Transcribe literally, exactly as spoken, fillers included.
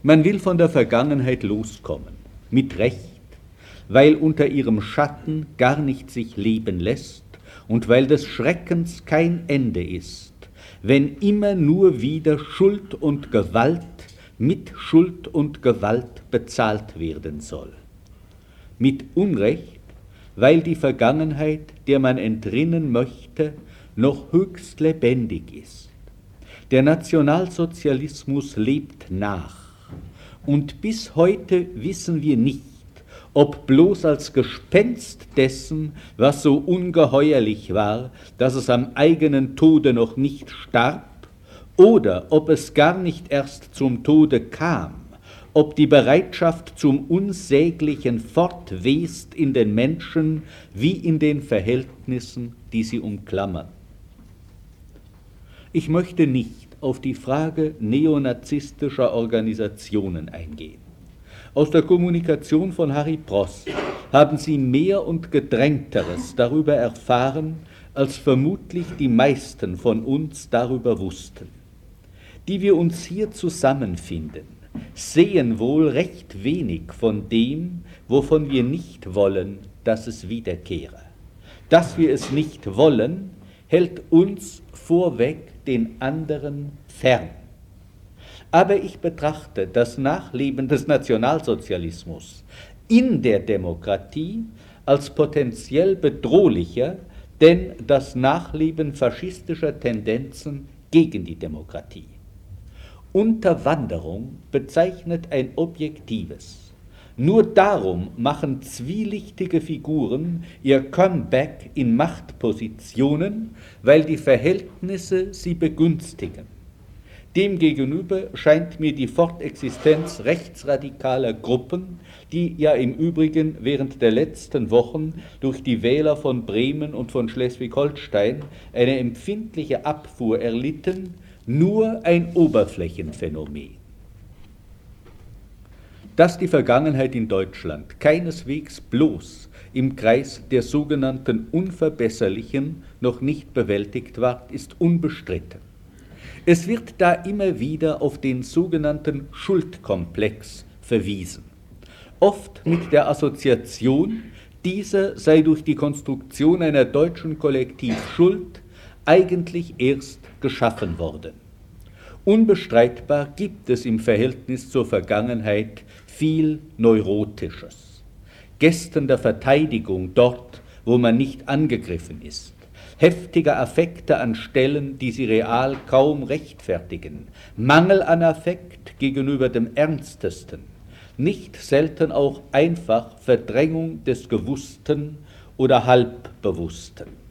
Man will von der Vergangenheit loskommen, mit Recht, weil unter ihrem Schatten gar nicht sich leben lässt und weil des Schreckens kein Ende ist, wenn immer nur wieder Schuld und Gewalt mit Schuld und Gewalt bezahlt werden soll. Mit Unrecht, weil die Vergangenheit, der man entrinnen möchte, noch höchst lebendig ist. Der Nationalsozialismus lebt nach, und bis heute wissen wir nicht, ob bloß als Gespenst dessen, was so ungeheuerlich war, dass es am eigenen Tode noch nicht starb, oder ob es gar nicht erst zum Tode kam, ob die Bereitschaft zum Unsäglichen fortwest in den Menschen wie in den Verhältnissen, die sie umklammern. Ich möchte nicht auf die Frage neonazistischer Organisationen eingehen. Aus der Kommunikation von Harry Pross haben Sie mehr und Gedrängteres darüber erfahren, als vermutlich die meisten von uns darüber wussten. Die wir uns hier zusammenfinden, sehen wohl recht wenig von dem, wovon wir nicht wollen, dass es wiederkehre. Dass wir es nicht wollen, hält uns vorweg den anderen fern. Aber ich betrachte das Nachleben des Nationalsozialismus in der Demokratie als potenziell bedrohlicher, denn das Nachleben faschistischer Tendenzen gegen die Demokratie. Unterwanderung bezeichnet ein objektives. Nur darum machen zwielichtige Figuren ihr Comeback in Machtpositionen, weil die Verhältnisse sie begünstigen. Demgegenüber scheint mir die Fortexistenz rechtsradikaler Gruppen, die ja im Übrigen während der letzten Wochen durch die Wähler von Bremen und von Schleswig-Holstein eine empfindliche Abfuhr erlitten, nur ein Oberflächenphänomen. Dass die Vergangenheit in Deutschland keineswegs bloß im Kreis der sogenannten Unverbesserlichen noch nicht bewältigt war, ist unbestritten. Es wird da immer wieder auf den sogenannten Schuldkomplex verwiesen, oft mit der Assoziation, dieser sei durch die Konstruktion einer deutschen Kollektivschuld eigentlich erst geschaffen worden. Unbestreitbar gibt es im Verhältnis zur Vergangenheit viel Neurotisches. Gesten der Verteidigung dort, wo man nicht angegriffen ist. Heftige Affekte an Stellen, die sie real kaum rechtfertigen. Mangel an Affekt gegenüber dem Ernstesten. Nicht selten auch einfach Verdrängung des Gewussten oder Halbbewussten.